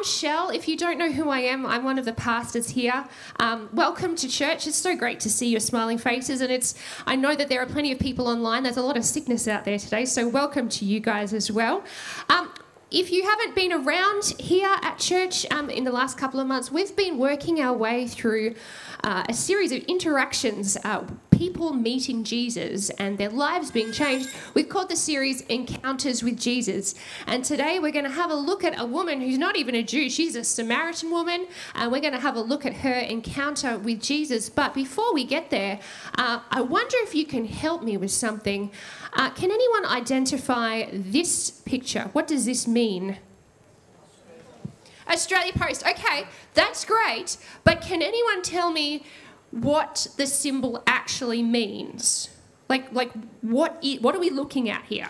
Shell. If you don't know who I am, I'm one of the pastors here. Welcome to church. It's so great to see your smiling faces, and I know that there are plenty of people online. There's a lot of sickness out there today, so welcome to you guys as well. If you haven't been around here at church in the last couple of months, we've been working our way through a series of interactions, people meeting Jesus and their lives being changed. We've called the series Encounters with Jesus. And today we're going to have a look at a woman who's not even a Jew. She's a Samaritan woman, and we're going to have a look at her encounter with Jesus. But before we get there, I wonder if you can help me with something. Can anyone identify this picture? What does this mean? Australia Post. Okay, that's great. But can anyone tell me what the symbol actually means? Like what are we looking at here?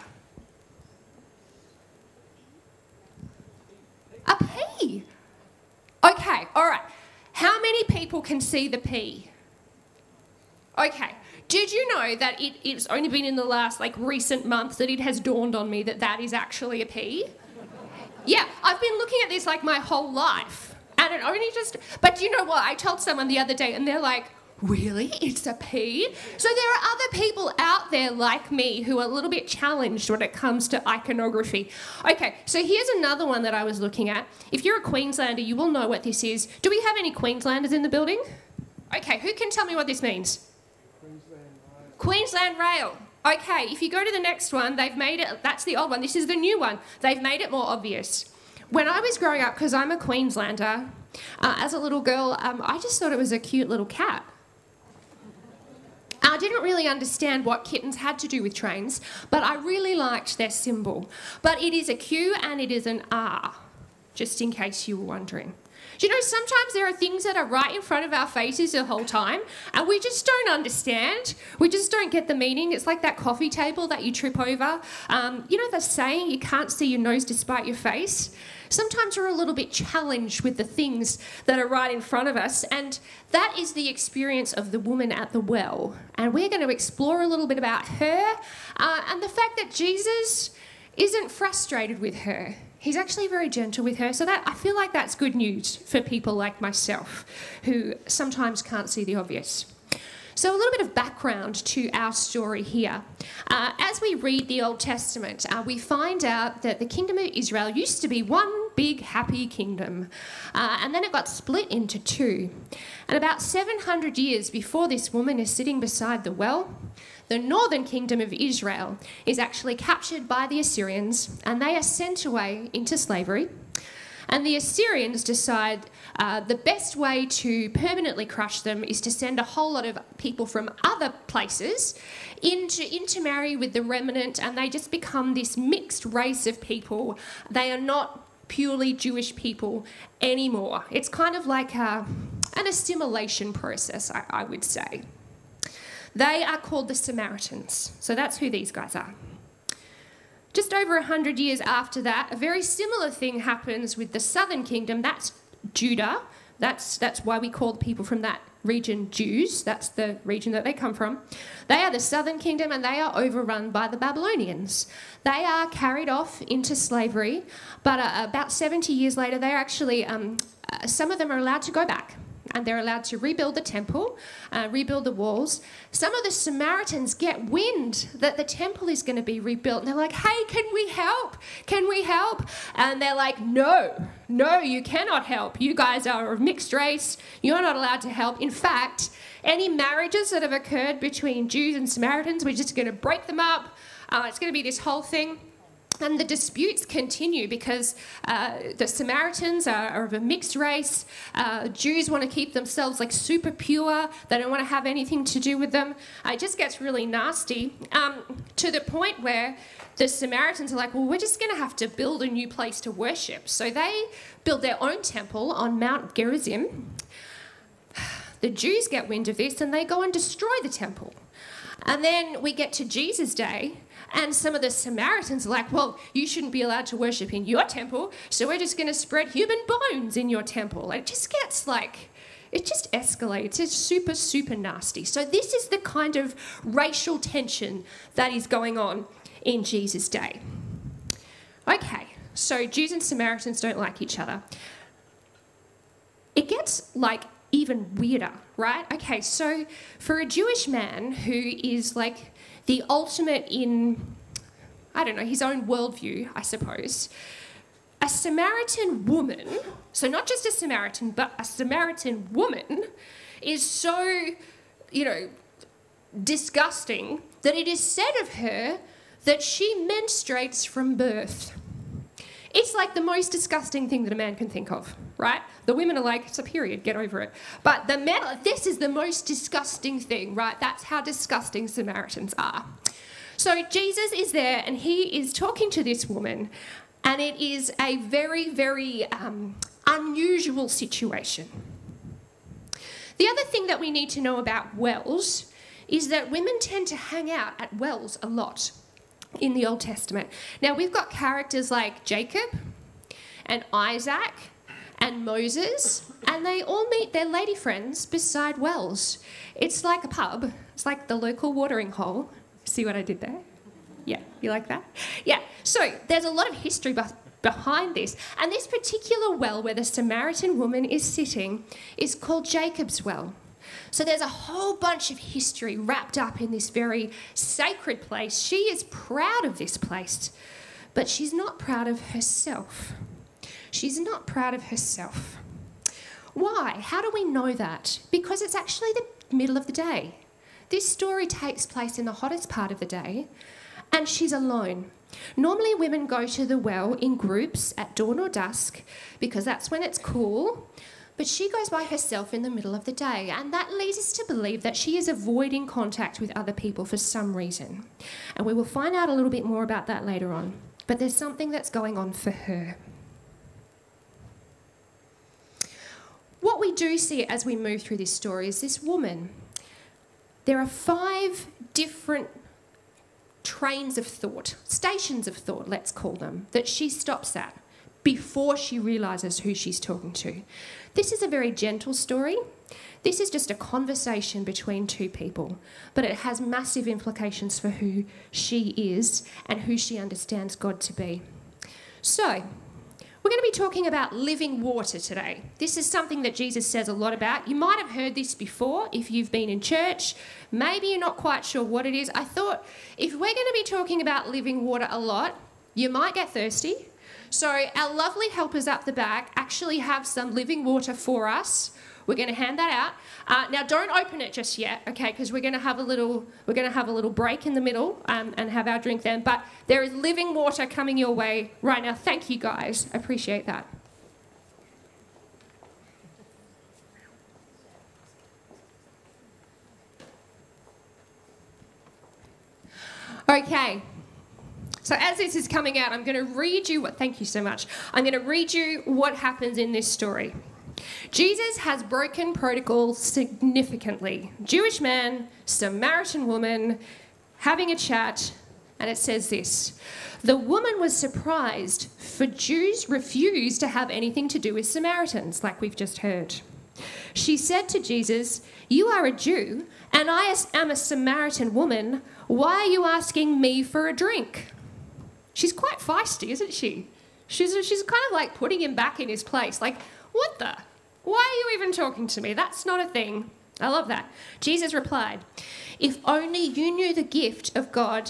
A P. Okay, all right. How many people can see the P? Okay. Did you know that it's only been in the last recent months that it has dawned on me that is actually a P? Yeah, I've been looking at this my whole life, and it only just... But you know what? I told someone the other day, and they're like, really? It's a P? So there are other people out there like me who are a little bit challenged when it comes to iconography. Okay, so here's another one that I was looking at. If you're a Queenslander, you will know what this is. Do we have any Queenslanders in the building? Okay, who can tell me what this means? Queensland Rail. Okay, if you go to the next one, they've made it, that's the old one, this is the new one. They've made it more obvious. When I was growing up, because I'm a Queenslander, as a little girl, I just thought it was a cute little cat. I didn't really understand what kittens had to do with trains, but I really liked their symbol. But it is a Q and it is an R, just in case you were wondering. Do you know, sometimes there are things that are right in front of our faces the whole time, and we just don't understand. We just don't get the meaning. It's like that coffee table that you trip over. You know the saying, you can't see your nose despite your face? Sometimes we're a little bit challenged with the things that are right in front of us, and that is the experience of the woman at the well. And we're going to explore a little bit about her and the fact that Jesus isn't frustrated with her. He's actually very gentle with her, so that I feel like that's good news for people like myself who sometimes can't see the obvious. So a little bit of background to our story here. As we read the Old Testament, we find out that the kingdom of Israel used to be one big happy kingdom, and then it got split into two. And about 700 years before this woman is sitting beside the well, the northern kingdom of Israel is actually captured by the Assyrians, and they are sent away into slavery. And the Assyrians decide the best way to permanently crush them is to send a whole lot of people from other places in to intermarry with the remnant, and they just become this mixed race of people. They are not purely Jewish people anymore. It's kind of like an assimilation process, I would say. They are called the Samaritans. So that's who these guys are. Just over 100 years after that, a very similar thing happens with the southern kingdom. That's Judah. That's why we call the people from that region Jews. That's the region that they come from. They are the southern kingdom, and they are overrun by the Babylonians. They are carried off into slavery, but about 70 years later, they're actually, some of them are allowed to go back. And they're allowed to rebuild the temple, rebuild the walls. Some of the Samaritans get wind that the temple is going to be rebuilt. And they're like, hey, can we help? Can we help? And they're like, no, you cannot help. You guys are of mixed race. You're not allowed to help. In fact, any marriages that have occurred between Jews and Samaritans, we're just going to break them up. It's going to be this whole thing. And the disputes continue because the Samaritans are of a mixed race. Jews want to keep themselves super pure. They don't want to have anything to do with them. It just gets really nasty to the point where the Samaritans are like, well, we're just going to have to build a new place to worship. So they build their own temple on Mount Gerizim. The Jews get wind of this and they go and destroy the temple. And then we get to Jesus' day, and some of the Samaritans are like, well, you shouldn't be allowed to worship in your temple, so we're just going to spread human bones in your temple. It just gets it just escalates. It's super, super nasty. So this is the kind of racial tension that is going on in Jesus' day. Okay, so Jews and Samaritans don't like each other. it gets like even weirder, right? Okay, so for a Jewish man who is like the ultimate in, I don't know, his own worldview, I suppose, a Samaritan woman, so not just a Samaritan, but a Samaritan woman, is so, disgusting that it is said of her that she menstruates from birth. It's like the most disgusting thing that a man can think of, right? The women are like, it's a period, get over it. But the men, this is the most disgusting thing, right? That's how disgusting Samaritans are. So Jesus is there and he is talking to this woman, and it is a very, very unusual situation. The other thing that we need to know about wells is that women tend to hang out at wells a lot in the Old Testament. Now, we've got characters like Jacob and Isaac and Moses, and they all meet their lady friends beside wells. It's like a pub. It's like the local watering hole. See what I did there? Yeah, you like that? Yeah, so there's a lot of history behind this. And this particular well where the Samaritan woman is sitting is called Jacob's Well. So there's a whole bunch of history wrapped up in this very sacred place. She is proud of this place, but she's not proud of herself. She's not proud of herself. Why? How do we know that? Because it's actually the middle of the day. This story takes place in the hottest part of the day, and she's alone. Normally women go to the well in groups at dawn or dusk because that's when it's cool, but she goes by herself in the middle of the day, and that leads us to believe that she is avoiding contact with other people for some reason. And we will find out a little bit more about that later on, but there's something that's going on for her. What we do see as we move through this story is this woman. There are 5 different trains of thought, stations of thought, let's call them, that she stops at before she realises who she's talking to. This is a very gentle story. This is just a conversation between 2 people, but it has massive implications for who she is and who she understands God to be. So, we're going to be talking about living water today. This is something that Jesus says a lot about. You might have heard this before if you've been in church. Maybe you're not quite sure what it is. I thought if we're going to be talking about living water a lot, you might get thirsty. So our lovely helpers up the back actually have some living water for us. We're going to hand that out. Now, don't open it just yet, okay? Because we're going to have a little break in the middle and have our drink then. But there is living water coming your way right now. Thank you, guys. I appreciate that. Okay. So as this is coming out, I'm going to read you what. Thank you so much. I'm going to read you what happens in this story. Jesus has broken protocol significantly. Jewish man, Samaritan woman, having a chat, and it says this. The woman was surprised, for Jews refused to have anything to do with Samaritans, like we've just heard. She said to Jesus, "You are a Jew, and I am a Samaritan woman. Why are you asking me for a drink?" She's quite feisty, isn't she? She's kind of like putting him back in his place. Like, what the? Why are you even talking to me? That's not a thing. I love that. Jesus replied, if only you knew the gift God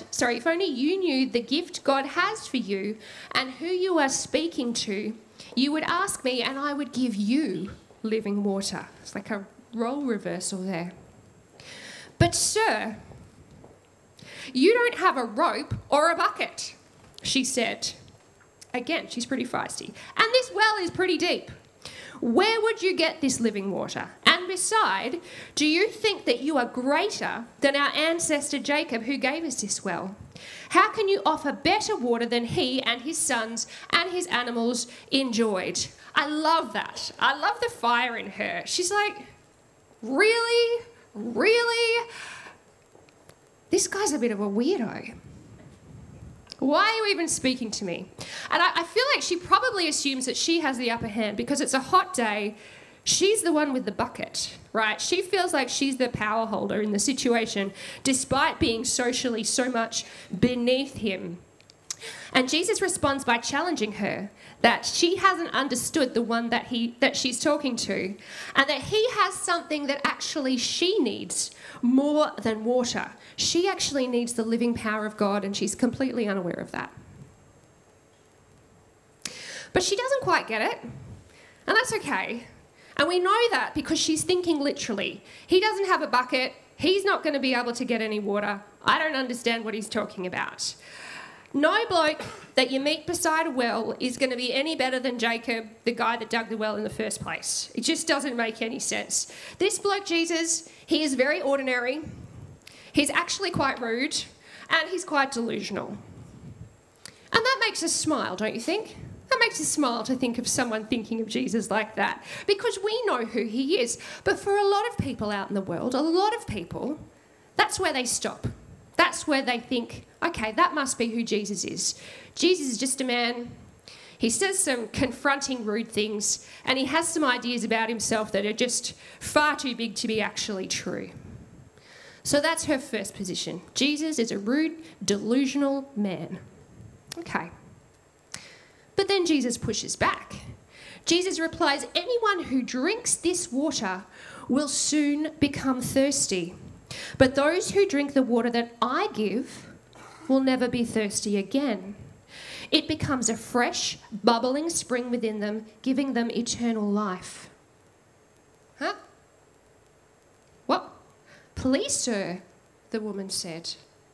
has for you and who you are speaking to, you would ask me and I would give you living water. It's like a role reversal there. But sir, you don't have a rope or a bucket, she said. Again, she's pretty feisty. And this well is pretty deep. Where would you get this living water? And beside, do you think that you are greater than our ancestor Jacob who gave us this well? How can you offer better water than he and his sons and his animals enjoyed? I love that. I love the fire in her. She's like, really? Really? This guy's a bit of a weirdo. Why are you even speaking to me? And I feel like she probably assumes that she has the upper hand because it's a hot day. She's the one with the bucket, right? She feels like she's the power holder in the situation, despite being socially so much beneath him. And Jesus responds by challenging her that she hasn't understood the one that she's talking to, and that he has something that actually she needs more than water. She actually needs the living power of God, and she's completely unaware of that. But she doesn't quite get it, and that's okay. And we know that because she's thinking literally. He doesn't have a bucket. He's not going to be able to get any water. I don't understand what he's talking about. No bloke that you meet beside a well is going to be any better than Jacob, the guy that dug the well in the first place. It just doesn't make any sense. This bloke, Jesus, he is very ordinary. He's actually quite rude, and he's quite delusional. And that makes us smile, don't you think? That makes us smile to think of someone thinking of Jesus like that, because we know who he is. But for a lot of people out in the world, a lot of people, that's where they stop. That's where they think, okay, that must be who Jesus is. Jesus is just a man. He says some confronting, rude things, and he has some ideas about himself that are just far too big to be actually true. So that's her first position. Jesus is a rude, delusional man. Okay. But then Jesus pushes back. Jesus replies, anyone who drinks this water will soon become thirsty. But those who drink the water that I give will never be thirsty again. It becomes a fresh, bubbling spring within them, giving them eternal life. Huh? What? Please, sir, the woman said.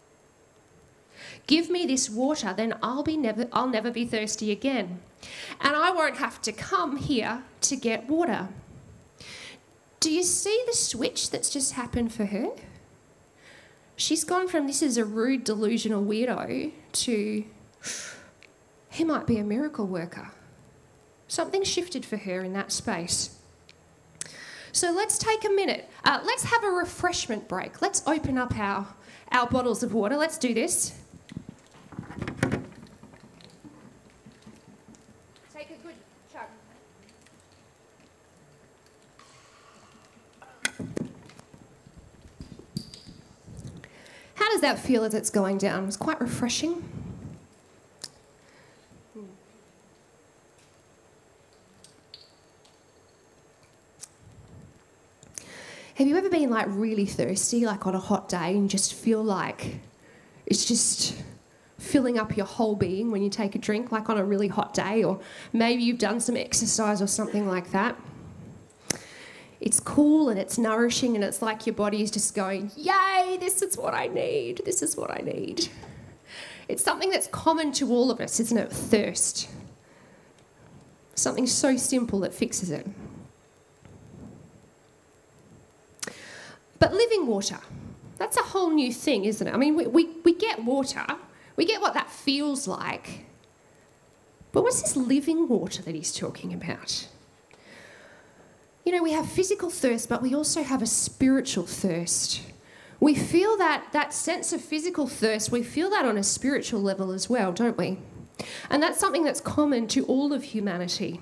Give me this water, then I'll never be thirsty again. And I won't have to come here to get water. Do you see the switch that's just happened for her? She's gone from this is a rude, delusional weirdo to he might be a miracle worker. Something shifted for her in that space. So let's take a minute. Let's have a refreshment break. Let's open up our bottles of water. Let's do this. Take a good chug. How does that feel as it's going down? It's quite refreshing. Have you ever been like really thirsty, like on a hot day, and just feel like it's just filling up your whole being when you take a drink, like on a really hot day, or maybe you've done some exercise or something like that? It's cool and it's nourishing, and it's like your body is just going, yay, this is what I need, this is what I need. It's something that's common to all of us, isn't it? Thirst. Something so simple that fixes it. But living water, that's a whole new thing, isn't it? I mean, we get water, we get what that feels like, but what's this living water that he's talking about? You know, we have physical thirst, but we also have a spiritual thirst. We feel that sense of physical thirst, we feel that on a spiritual level as well, don't we? And that's something that's common to all of humanity.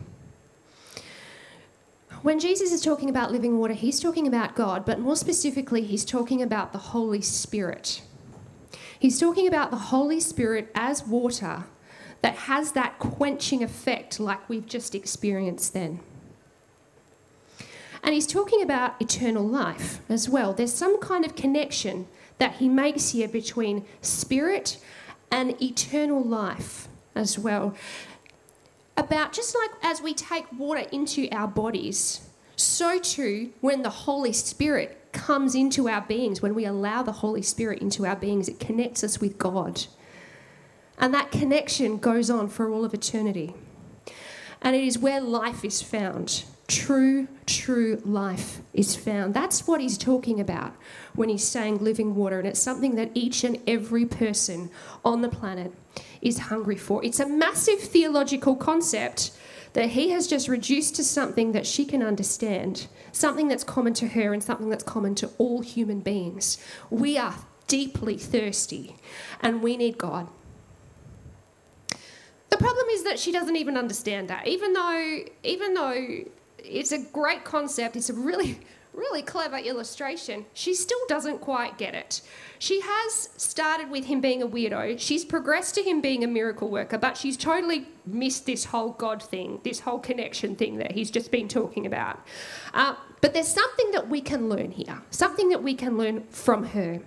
When Jesus is talking about living water, he's talking about God, but more specifically, he's talking about the Holy Spirit. He's talking about the Holy Spirit as water that has that quenching effect like we've just experienced then. And he's talking about eternal life as well. There's some kind of connection that he makes here between spirit and eternal life as well. About just like as we take water into our bodies, so too when the Holy Spirit comes into our beings, when we allow the Holy Spirit into our beings, it connects us with God. And that connection goes on for all of eternity. And it is where life is found. True life is found. That's what he's talking about when he's saying living water, and it's something that each and every person on the planet is hungry for. It's a massive theological concept that he has just reduced to something that she can understand, something that's common to her and something that's common to all human beings. We are deeply thirsty and we need God. The problem is that she doesn't even understand that, even though it's a great concept, it's a really really clever illustration. She still doesn't quite get it. She has started with him being a weirdo. She's progressed to him being a miracle worker, but she's totally missed this whole God thing, this whole connection thing that he's just been talking about. But there's something that we can learn here, something that we can learn from her.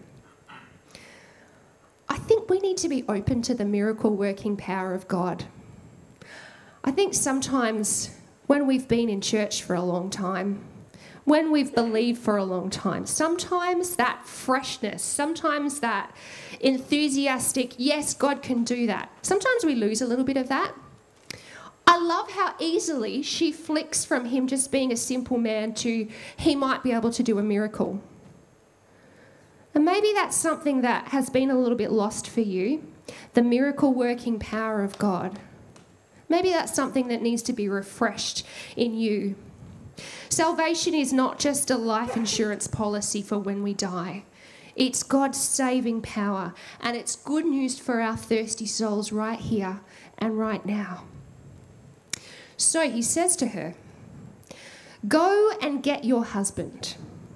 I think we need to be open to the miracle working power of God. I think sometimes when we've been in church for a long time, when we've believed for a long time, sometimes that freshness, sometimes that enthusiastic, yes, God can do that. Sometimes we lose a little bit of that. I love how easily she flicks from him just being a simple man to he might be able to do a miracle. And maybe that's something that has been a little bit lost for you, the miracle working power of God. Maybe that's something that needs to be refreshed in you. Salvation is not just a life insurance policy for when we die. It's God's saving power, and it's good news for our thirsty souls right here and right now. So he says to her, "Go and get your husband."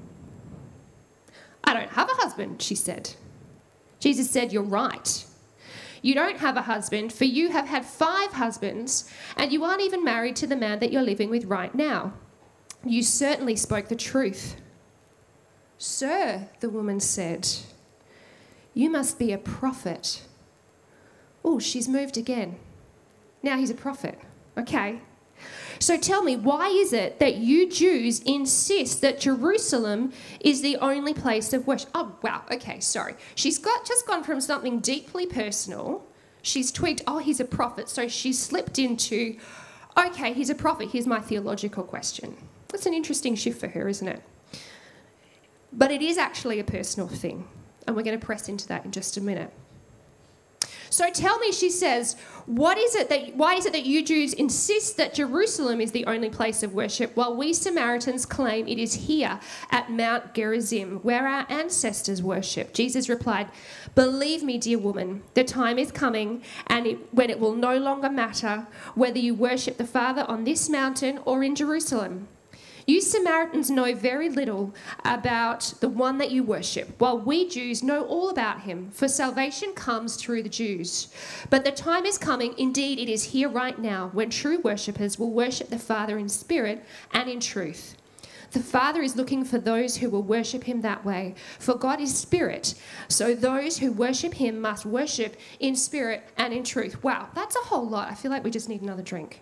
"I don't have a husband," she said. Jesus said, "You're right. You don't have a husband, for you have had 5 husbands, and you aren't even married to the man that you're living with right now. You certainly spoke the truth." "Sir," the woman said, "you must be a prophet." Oh, she's moved again. Now he's a prophet. Okay. "So tell me, why is it that you Jews insist that Jerusalem is the only place of worship?" Oh, wow. Okay, sorry. She's just gone from something deeply personal. She's tweaked, oh, he's a prophet. So she's slipped into, okay, he's a prophet. Here's my theological question. That's an interesting shift for her, isn't it? But it is actually a personal thing. And we're going to press into that in just a minute. "So tell me," she says, why is it that you Jews insist that Jerusalem is the only place of worship, while we Samaritans claim it is here at Mount Gerizim, where our ancestors worship?" Jesus replied, "Believe me, dear woman, the time is coming when it will no longer matter whether you worship the Father on this mountain or in Jerusalem. You Samaritans know very little about the one that you worship, while we Jews know all about him, for salvation comes through the Jews. But the time is coming, indeed it is here right now, when true worshippers will worship the Father in spirit and in truth. The Father is looking for those who will worship him that way, for God is spirit, so those who worship him must worship in spirit and in truth." Wow, that's a whole lot. I feel like we just need another drink.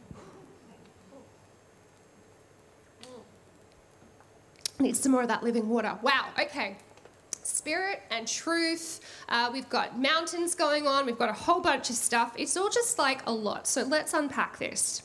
Need some more of that living water. Wow, okay. Spirit and truth. We've got mountains going on. We've got a whole bunch of stuff. It's all just like a lot. So let's unpack this.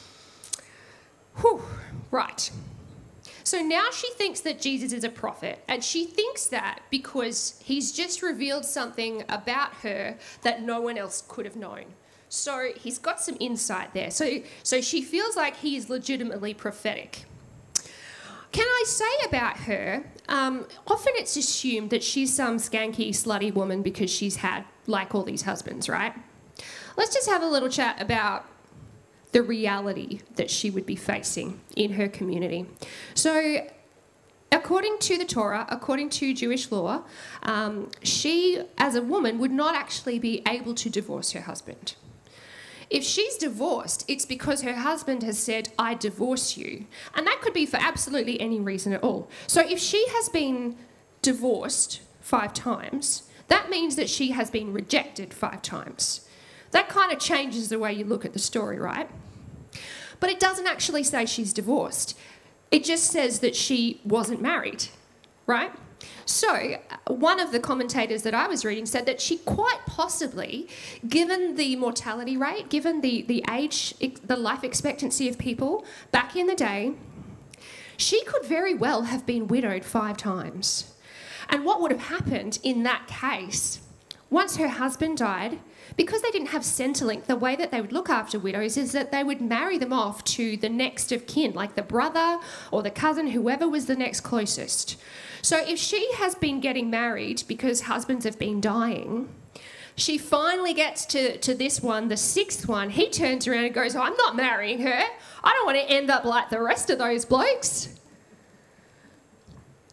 Whew, right. So now she thinks that Jesus is a prophet, and she thinks that because he's just revealed something about her that no one else could have known. So he's got some insight there. So she feels like he is legitimately prophetic. Can I say about her, often it's assumed that she's some skanky, slutty woman because she's had, like, all these husbands, right? Let's just have a little chat about the reality that she would be facing in her community. So, according to the Torah, according to Jewish law, she, as a woman, would not actually be able to divorce her husband. If she's divorced, it's because her husband has said, "I divorce you." And that could be for absolutely any reason at all. So if she has been divorced 5 times, that means that she has been rejected 5 times. That kind of changes the way you look at the story, right? But it doesn't actually say she's divorced. It just says that she wasn't married, right? So one of the commentators that I was reading said that she quite possibly, given the mortality rate, given the age, the life expectancy of people back in the day, she could very well have been widowed 5 times. And what would have happened in that case, once her husband died, because they didn't have Centrelink, the way that they would look after widows is that they would marry them off to the next of kin, like the brother or the cousin, whoever was the next closest. So if she has been getting married because husbands have been dying, she finally gets to this one, the 6th one. He turns around and goes, "Oh, I'm not marrying her. I don't want to end up like the rest of those blokes."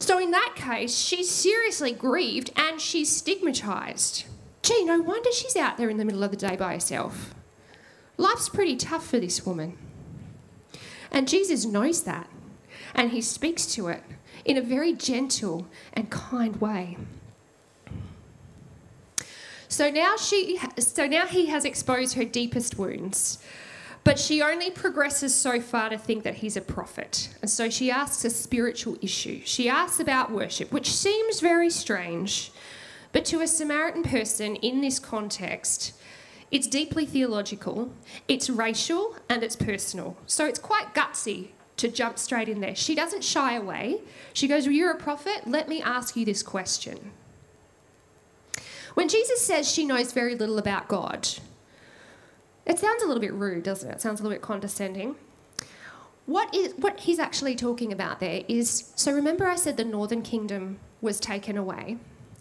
So in that case, she's seriously grieved and she's stigmatised. Gee, no wonder she's out there in the middle of the day by herself. Life's pretty tough for this woman. And Jesus knows that, and he speaks to it in a very gentle and kind way. So now he has exposed her deepest wounds, but she only progresses so far to think that he's a prophet. And so she asks a spiritual issue. She asks about worship, which seems very strange, but to a Samaritan person in this context, it's deeply theological, it's racial, and it's personal. So it's quite gutsy to jump straight in there. She doesn't shy away. She goes, well, you're a prophet? Let me ask you this question. When Jesus says she knows very little about God, it sounds a little bit rude, doesn't it? It sounds a little bit condescending. What he's actually talking about there is, so remember I said the northern kingdom was taken away.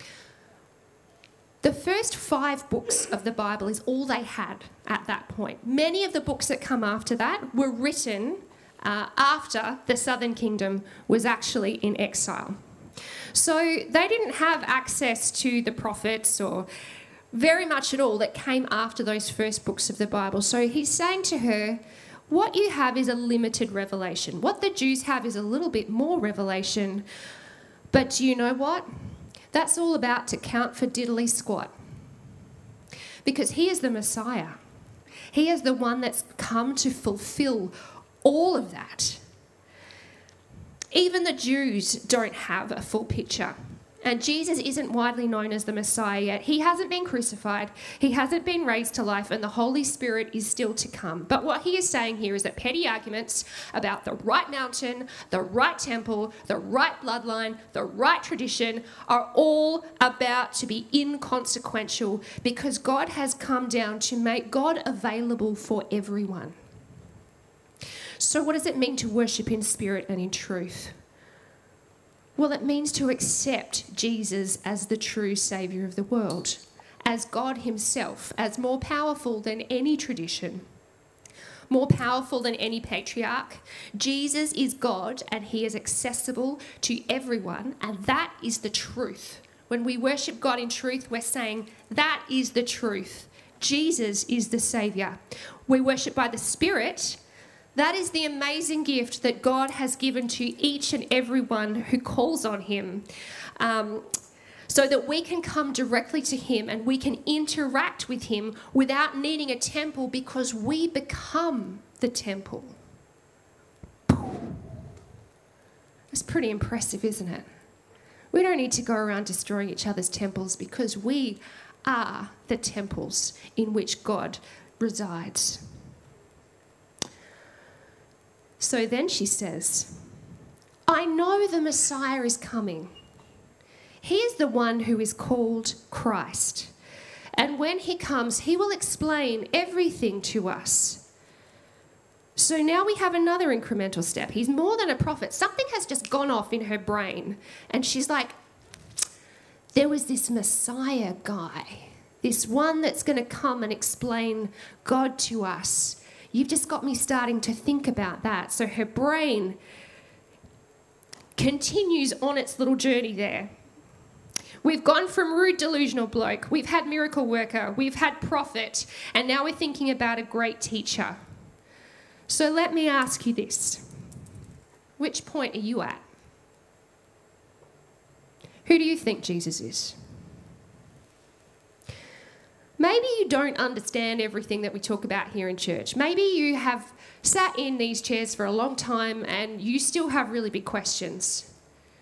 The first 5 books of the Bible is all they had at that point. Many of the books that come after that were written after the southern kingdom was actually in exile. So they didn't have access to the prophets or very much at all that came after those first books of the Bible. So he's saying to her, what you have is a limited revelation. What the Jews have is a little bit more revelation. But do you know what? That's all about to count for diddly squat. Because he is the Messiah. He is the one that's come to fulfill all of that. Even the Jews don't have a full picture. And Jesus isn't widely known as the Messiah yet. He hasn't been crucified. He hasn't been raised to life, and the Holy Spirit is still to come. But what he is saying here is that petty arguments about the right mountain, the right temple, the right bloodline, the right tradition are all about to be inconsequential because God has come down to make God available for everyone. So what does it mean to worship in spirit and in truth? Well, it means to accept Jesus as the true Saviour of the world, as God himself, as more powerful than any tradition, more powerful than any patriarch. Jesus is God and he is accessible to everyone, and that is the truth. When we worship God in truth, we're saying that is the truth. Jesus is the Saviour. We worship by the Spirit. That is the amazing gift that God has given to each and everyone who calls on him, so that we can come directly to him and we can interact with him without needing a temple because we become the temple. It's pretty impressive, isn't it? We don't need to go around destroying each other's temples because we are the temples in which God resides. So then she says, I know the Messiah is coming. He is the one who is called Christ. And when he comes, he will explain everything to us. So now we have another incremental step. He's more than a prophet. Something has just gone off in her brain. And she's like, there was this Messiah guy, this one that's going to come and explain God to us. You've just got me starting to think about that. So her brain continues on its little journey there. We've gone from rude, delusional bloke, we've had miracle worker, we've had prophet, and now we're thinking about a great teacher. So let me ask you this. Which point are you at? Who do you think Jesus is? Maybe you don't understand everything that we talk about here in church. Maybe you have sat in these chairs for a long time and you still have really big questions.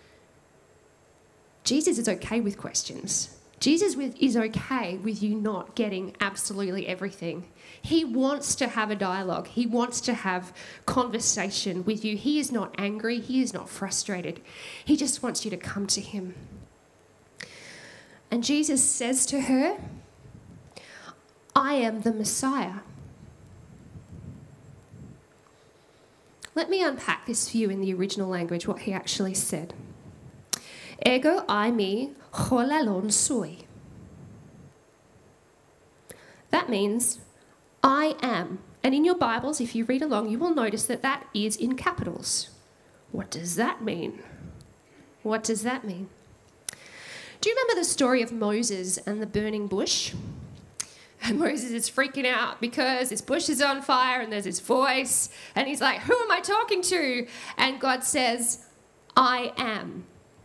Jesus is okay with questions. Jesus is okay with you not getting absolutely everything. He wants to have a dialogue. He wants to have conversation with you. He is not angry. He is not frustrated. He just wants you to come to him. And Jesus says to her, I am the Messiah. Let me unpack this for you in the original language, what he actually said. Ego eimi cholalon sui. That means, I am. And in your Bibles, if you read along, you will notice that that is in capitals. What does that mean? What does that mean? Do you remember the story of Moses and the burning bush? And Moses is freaking out because this bush is on fire and there's his voice. And he's like, who am I talking to? And God says, I am.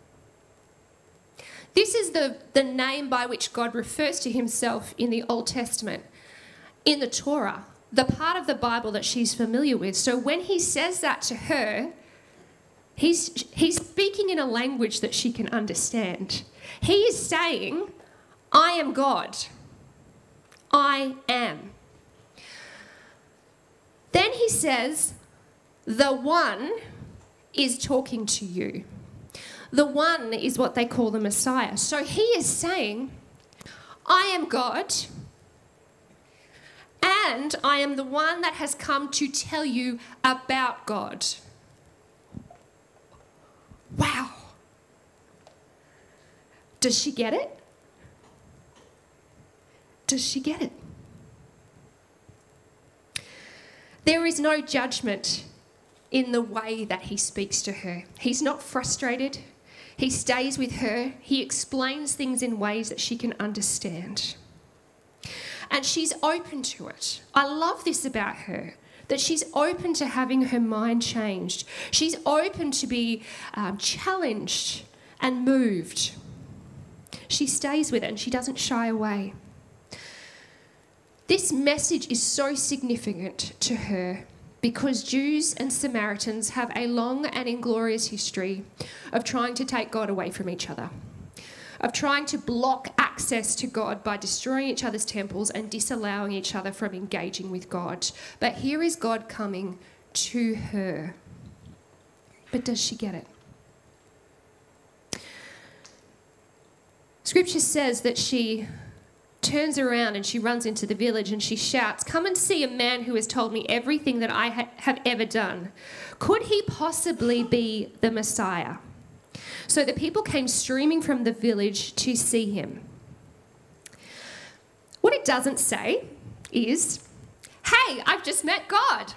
This is the name by which God refers to himself in the Old Testament, in the Torah, the part of the Bible that she's familiar with. So when he says that to her, he's speaking in a language that she can understand. He is saying, I am God. I am. Then he says, the one is talking to you. The one is what they call the Messiah. So he is saying, I am God, and I am the one that has come to tell you about God. Wow. Does she get it? Does she get it? There is no judgment in the way that he speaks to her. He's not frustrated. He stays with her. He explains things in ways that she can understand. And she's open to it. I love this about her, that she's open to having her mind changed. She's open to be challenged and moved. She stays with it and she doesn't shy away. This message is so significant to her because Jews and Samaritans have a long and inglorious history of trying to take God away from each other, of trying to block access to God by destroying each other's temples and disallowing each other from engaging with God. But here is God coming to her. But does she get it? Scripture says that she turns around and she runs into the village and she shouts, come and see a man who has told me everything that I have ever done. Could he possibly be the Messiah? So the people came streaming from the village to see him. What it doesn't say is, hey, I've just met God.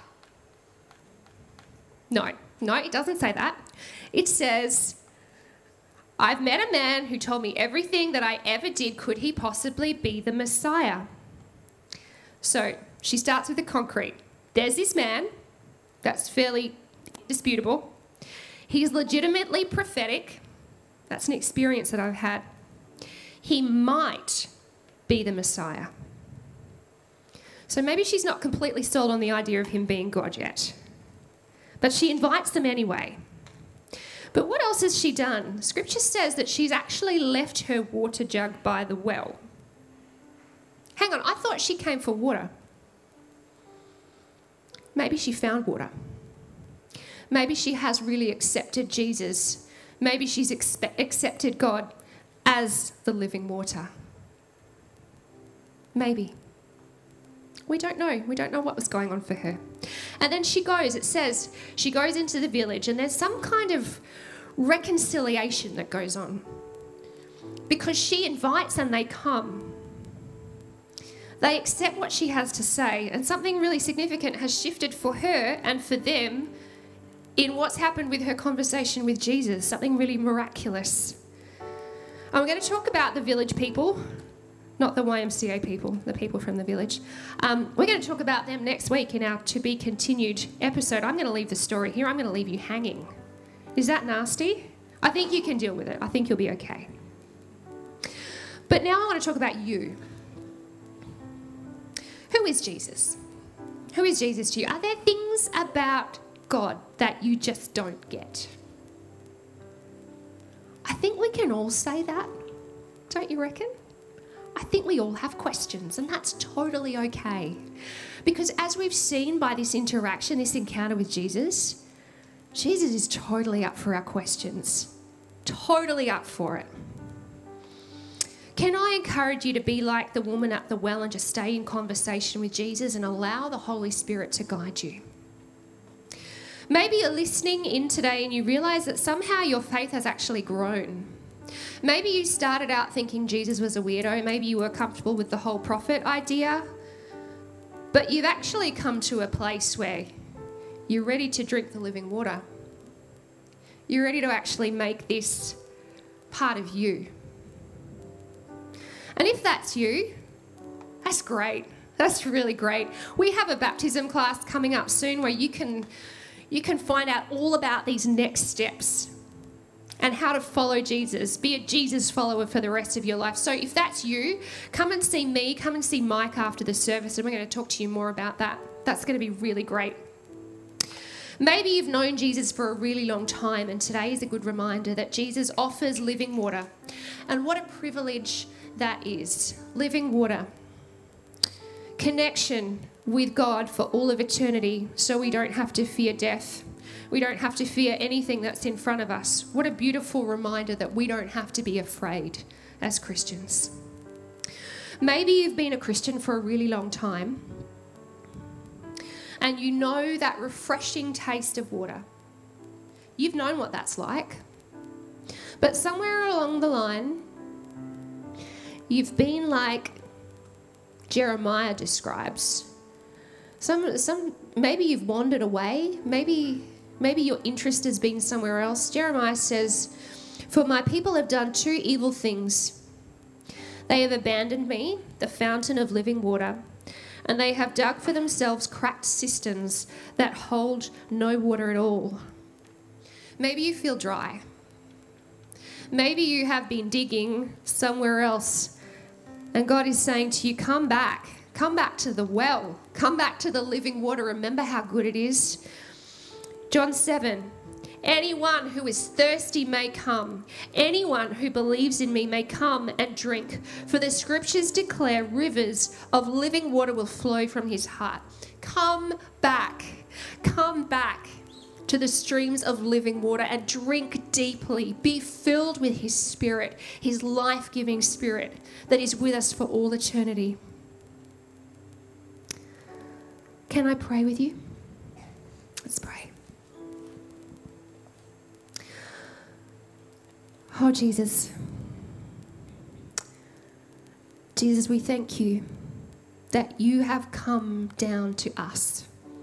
No, it doesn't say that. It says, I've met a man who told me everything that I ever did. Could he possibly be the Messiah? So she starts with the concrete. There's this man. That's fairly disputable. He's legitimately prophetic. That's an experience that I've had. He might be the Messiah. So maybe she's not completely sold on the idea of him being God yet. But she invites them anyway. But what else has she done? Scripture says that she's actually left her water jug by the well. Hang on, I thought she came for water. Maybe she found water. Maybe she has really accepted Jesus. Maybe she's accepted God as the living water. Maybe. We don't know. We don't know what was going on for her. And then she goes, it says, she goes into the village and there's some kind of reconciliation that goes on. Because she invites and they come. They accept what she has to say, and something really significant has shifted for her and for them in what's happened with her conversation with Jesus, something really miraculous. And we're going to talk about the village people, not the YMCA people, the people from the village. We're going to talk about them next week in our To Be Continued episode. I'm going to leave the story here. I'm going to leave you hanging. Is that nasty? I think you can deal with it. I think you'll be okay. But now I want to talk about you. Who is Jesus? Who is Jesus to you? Are there things about God that you just don't get? I think we can all say that, don't you reckon? I think we all have questions, and that's totally okay. Because as we've seen by this interaction, this encounter with Jesus, Jesus is totally up for our questions. Totally up for it. Can I encourage you to be like the woman at the well and just stay in conversation with Jesus and allow the Holy Spirit to guide you? Maybe you're listening in today and you realise that somehow your faith has actually grown. Maybe you started out thinking Jesus was a weirdo. Maybe you were comfortable with the whole prophet idea. But you've actually come to a place where you're ready to drink the living water. You're ready to actually make this part of you. And if that's you, that's great. That's really great. We have a baptism class coming up soon where you can find out all about these next steps and how to follow Jesus, be a Jesus follower for the rest of your life. So if that's you, come and see me, come and see Mike after the service, and we're going to talk to you more about that. That's going to be really great. Maybe you've known Jesus for a really long time, and today is a good reminder that Jesus offers living water. And what a privilege that is, living water. Connection with God for all of eternity, so we don't have to fear death. We don't have to fear anything that's in front of us. What a beautiful reminder that we don't have to be afraid as Christians. Maybe you've been a Christian for a really long time and you know that refreshing taste of water. You've known what that's like. But somewhere along the line, you've been like Jeremiah describes. Maybe you've wandered away. Maybe your interest has been somewhere else. Jeremiah says, "For my people have done two evil things. They have abandoned me, the fountain of living water, and they have dug for themselves cracked cisterns that hold no water at all." Maybe you feel dry. Maybe you have been digging somewhere else, and God is saying to you, come back to the well, come back to the living water. Remember how good it is. John 7, anyone who is thirsty may come. Anyone who believes in me may come and drink. For the scriptures declare rivers of living water will flow from his heart. Come back to the streams of living water and drink deeply. Be filled with his spirit, his life-giving spirit that is with us for all eternity. Can I pray with you? Let's pray. Oh, Jesus. Jesus, we thank you that you have come down to us.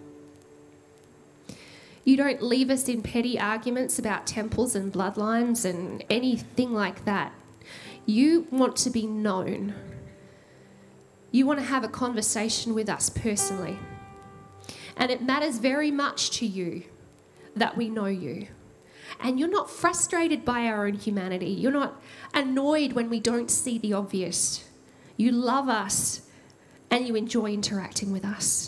You don't leave us in petty arguments about temples and bloodlines and anything like that. You want to be known. You want to have a conversation with us personally. And it matters very much to you that we know you. And you're not frustrated by our own humanity. You're not annoyed when we don't see the obvious. You love us and you enjoy interacting with us.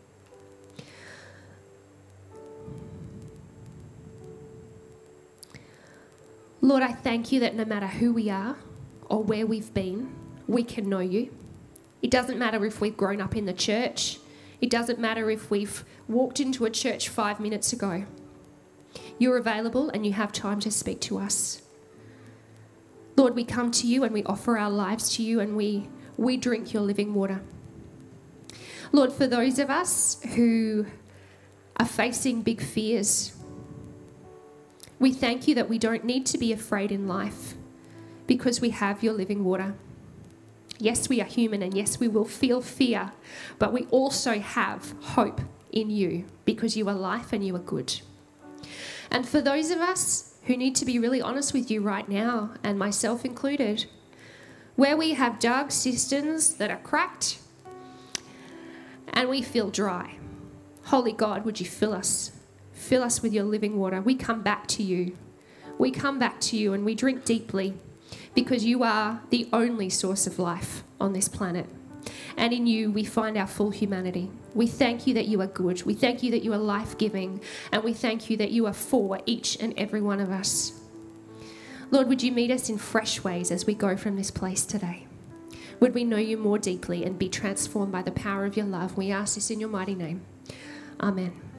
Lord, I thank you that no matter who we are or where we've been, we can know you. It doesn't matter if we've grown up in the church. It doesn't matter if we've walked into a church 5 minutes ago. You're available and you have time to speak to us. Lord, we come to you and we offer our lives to you and we drink your living water. Lord, for those of us who are facing big fears, we thank you that we don't need to be afraid in life because we have your living water. Yes, we are human and yes, we will feel fear, but we also have hope in you because you are life and you are good. And for those of us who need to be really honest with you right now, and myself included, where we have dug cisterns that are cracked and we feel dry, Holy God, would you fill us? Fill us with your living water. We come back to you. We come back to you and we drink deeply because you are the only source of life on this planet. And in you, we find our full humanity. We thank you that you are good. We thank you that you are life-giving. And we thank you that you are for each and every one of us. Lord, would you meet us in fresh ways as we go from this place today? Would we know you more deeply and be transformed by the power of your love? We ask this in your mighty name. Amen.